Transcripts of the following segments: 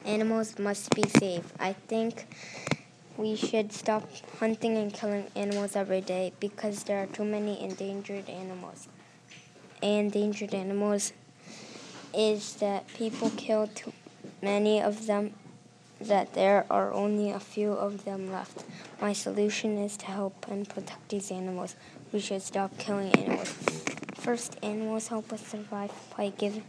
Animals must be saved. I think we should stop hunting and killing animals every day because there are too many endangered animals. Endangered animals is that people kill too many of them, that there are only a few of them left. My solution is to help and protect these animals. We should stop killing animals. First, animals help us survive by giving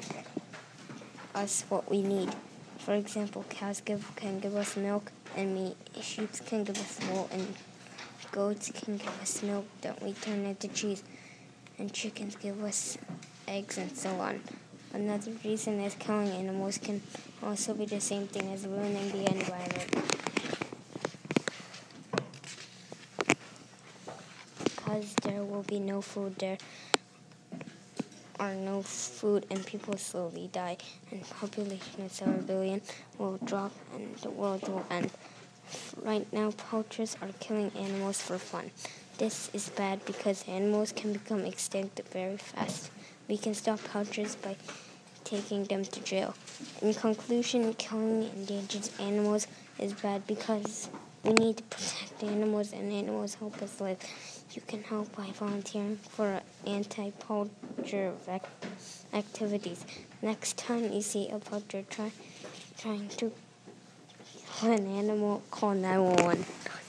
us what we need. For example, cows can give us milk and meat. Sheep can give us wool, and goats can give us milk that we turn into cheese. And chickens give us eggs and so on. Another reason is killing animals can also be the same thing as ruining the environment. Because there will be no food, there are no food, and people slowly die, and population of 7 billion will drop, and the world will end. Right now, poachers are killing animals for fun. This is bad because animals can become extinct very fast. We can stop poachers by taking them to jail. In conclusion, killing endangered animals is bad because we need to protect animals, and animals help us live. You can help by volunteering for anti-poacher activities. Next time you see a poacher trying to kill an animal, call 911.